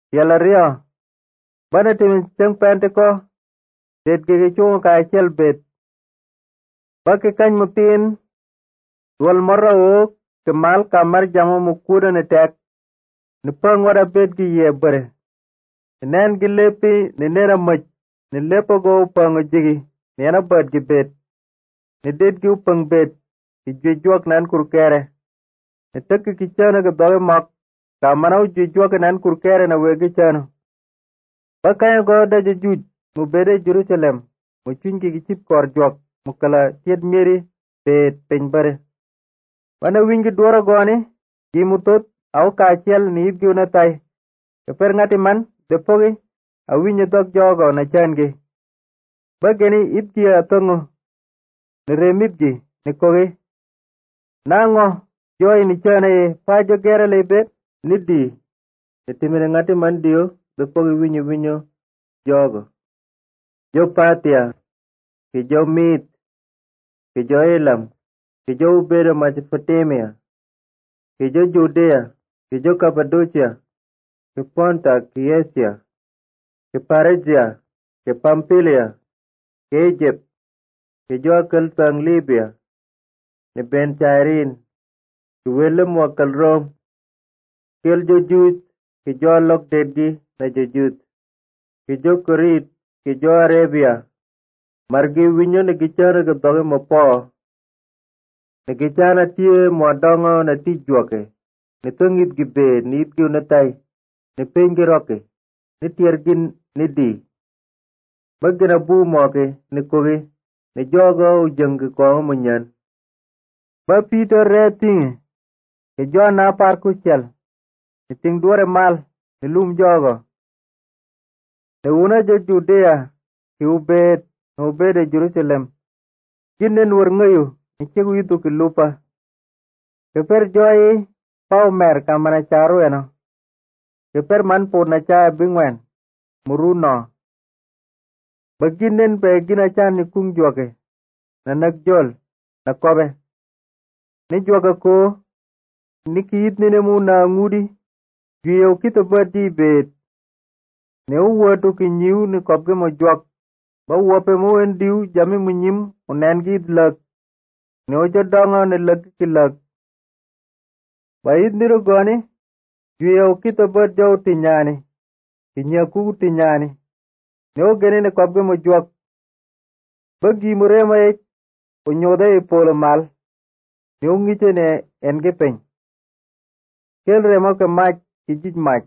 Yala rio. Bana timin cheng Penteco. Det gigi chunga ka achel bet. Baki kany mutin. Dual marra o kemal kamar jama mukuda ne tek. Ni pang wada bet gi ye bare. Nen gi lepi ni nera mach. Ni lepo go upang jigi. Ni ena bat gi bet. Ni det gi upang bet. Ki jujuak nan kurkere. Ni teki ki chana ki doge mak. Kamana u jujuak nan kurkere na wegi chana. Bakaya go da jujuj. Mu bede Jerusalem. Mu chunki ki chip kor juak. Mu kala tiet miri. Bet peny bare. Wana wingi dwara goni. Ki mutot. Au kachel ni ibgi unatay. Keper ngati man. Depogi. Awinyi dok jogo na changi. Bageni ibgi atongo. Ni remibgi. Ni kogi. Nango. Joy ni chana ye. Pajo gera lebe. Ni di. Itimine ngati man diyo. Depogi winyo jogo. Jo Patia. Ki jo Meet. Ki jo Elam. Ki jo Ubeda Mesopotamia. Ki jo Judea. Ki jo Cappadocia. Ki Ponta. Ki Asia. Ki Phrygia. Ki Pamphylia. Ki Egypt. Ki jo akal tang Libya. Ni Ben Chairin. Ki Willem wakal Rome. Kel jo Juth. Ki jo lok dedgi na jo Juth. Ki jo Korit. Ki jo Arabia. Margi winyo ni kichana ki toge mapo. Ni kichana tiye mwadongo na ti juake. Ni tungit ki be, ni it ki unatay. Ni pengi roke. Ni tiergin ni di. Bagina bu moke, ni kogi. Ni jogo ujengi kwa umunyan. Ba Peter re tingi. Ki jo na par kuchel. Ni ting duare mal. Ni lum jogo. Ni una jo Judea. Ki ubed. Ubede Jerusalem. Kinen war ngayo. Ni chegu itu ki lupa. Keper joy. Pau mer kamana charu eno. Keper man po na cha bingwen. Muruno. Baginen pe gina chan ni kung juake. Na nagjol. Na kobe. Ni juaka ko. Ni kiit nine mu na ngudi. Juyo kita badi bet. Ni uwatu ki nyiu ni kopge mo juak. Ba wope mo endiu jami munyim unengi lag. Ni ojo dongo ni lag ki lag. Ba idniru goni. Juyo kita bad jau tinyani. Kinyaku tinyani. Ni o geni ni kopge mo juak. Bagi murema ek. Unyoda e polo mal. Ni ungiche ne enge peny. Kel remo ke mach ki jij mach.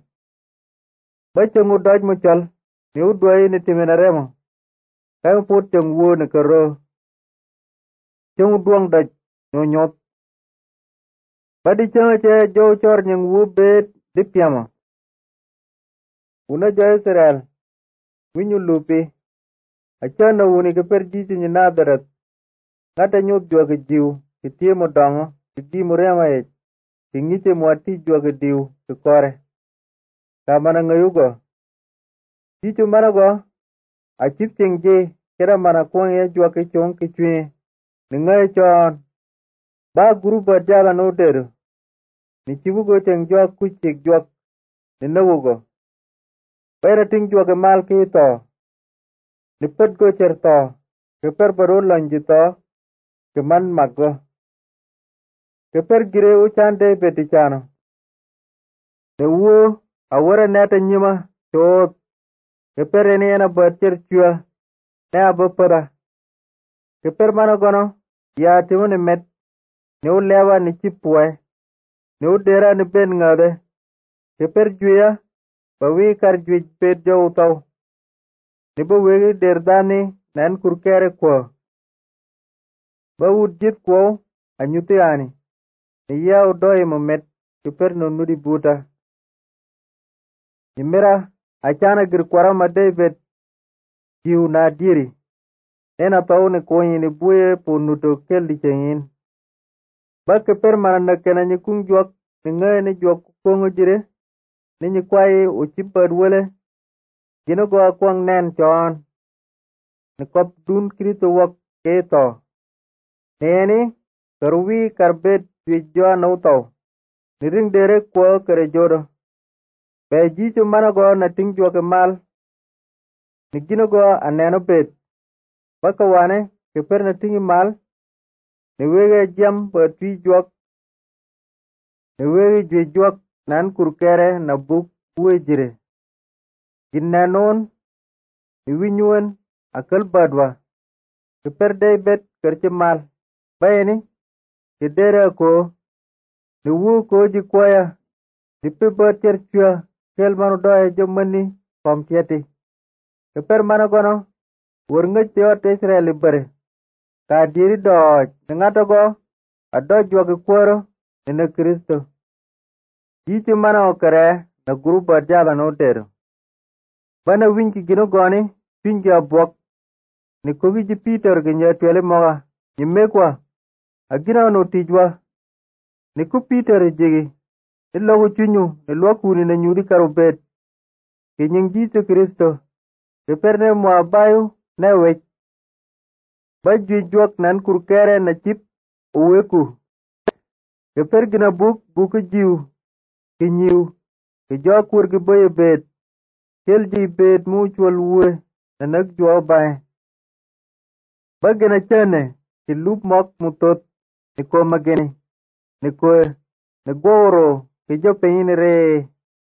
Ba chungu doj mo chol. Ni udwae ni timena remo. Kaya put chung wuo ni karo. Chung duang doj ni unyot. Ba di chung che jo chor nying wuo bet di piama. Una jo Israel. Winyu lupi. Achana uni ke per jisi ni Nazaret. Ngata nyot jua ke jiu. Ki tie mo dongo. Ki di mo rema ech. Ki ngiche mo ati jua ke diu. Ki kore. Kamana ngayugo. Jichu mana go. Achip ching je. Kera mana kuang ya jua ke chong ki chwe. Ni ngay chon. Ba guru ba jala no deru. Ni chibu go cheng jua kuchik jua. Ni nagu go. Baira ting jua ke mal ki to. Ni pet go cher to. Ke per baro lanji to. Ke man mag go. Ke per gire u chande beti chano. Ni uo. Awara neta nyima. Choot. Ke per eni ena bat cher chua. Ne abapara. Ke per mano gono. Ya timu ni met. Ni u lewa ni chipue. Ni u dera ni ben ngade. Ke per juya. Bawi kar juj pet jo utaw. Ni ba wegi derdani. Nen kurkere kwa. Ba ud jit kwa. Anyuti ani. Ni ya u doi mo met. Ke per no nudi buta. Ni mira. Achana gir kwara ma David. Jiu na diri. Ena tau ni konyi ni buye po nuto kel di chengin. Ba ke per mana nakena ni kung juak. Ni ngay ni juak kongo jire. Ni ni kwae u chipad wele. Gino go akwang nen chon. Ni kop dun krito wak keto. Ni eni. Karwi karbet juijua na utaw. Ni ring dere kwa kare jodo. Be jicho manago na ting jwa mal. Ni ginogo aneno bet. Baka wane keper na tingi mal. Ni wege jam ba twi jwak. Ni wege jwe jwak nan kurkere na buk uwe jire. Ginnanon ni winyuen akal badwa. Keper day bet kerche mal. Bayani kedere ko ni wu ko jikwaya. Di pipa terchua kel manu doye jomani kom tieti. Keper managono wurngej tiyot Israeli bare. Ka diri doj ni ngatogo adoj wagi kworo ni na Kristo. Jicho mana okere na grupa jaba no tero. Bana winki gino goni pingi abwok. Ni kogi ji Peter ginyo twele moga. Ni mekwa agina no tijwa. Ni ku Peter jigi. Ni logo chunyu ni lwakuni na nyuri karubet. Kinying Jicho Kristo. Keperne mwa bayu na wech. Bajwi jwak nan kurkere na chip uweku. Keper gina buku jiu. Kinyiu. Kijo kur kiboye bet. Kel ji bet muchwal uwe na nakjwa bae. Bagina chane ki lup mok mutot. Niko magini. Niko nagoro kijo penyini re.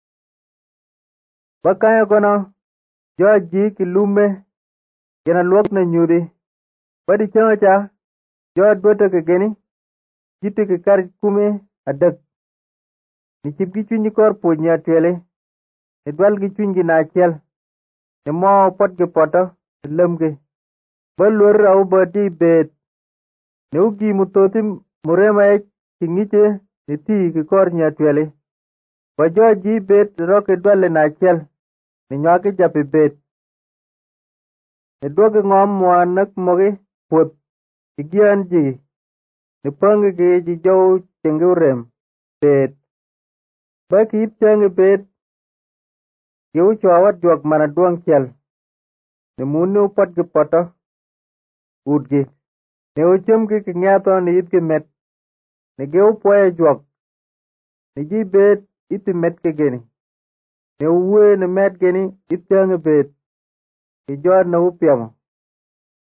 Bakaya kono. Jo ji ki lume. Gina luok na nyuri. Badi changa cha. Jo dweta kageni. Jiti kikar kume adak. Ni chip gi chunyi kor puny ya twele. Ni dwal gi chunyi na chel. Ni mo pot gi poto. Ni lem gi. Balur au bati bet. Ni ugi mutoti murema ek. Kingiche ni ti kikor nya twele. Bajo ji bet roke dwale na chel. Ni nywaki japi bet. Ni dwogi ngom mwanak mogi put. Igian ji. Ni pangi gi ji jau chengi urem. Bet. Baki ip chengi bet. Kiu chawat jwak mana duang chel. Ni muni upat ki poto. Udgi. Ni uchum ki kingato ni ip ki met. Ni geu poye jwak. Ni ji bet iti met ki geni. Ni uwe ni met geni ip chengi bet. Ki jod na upiamo.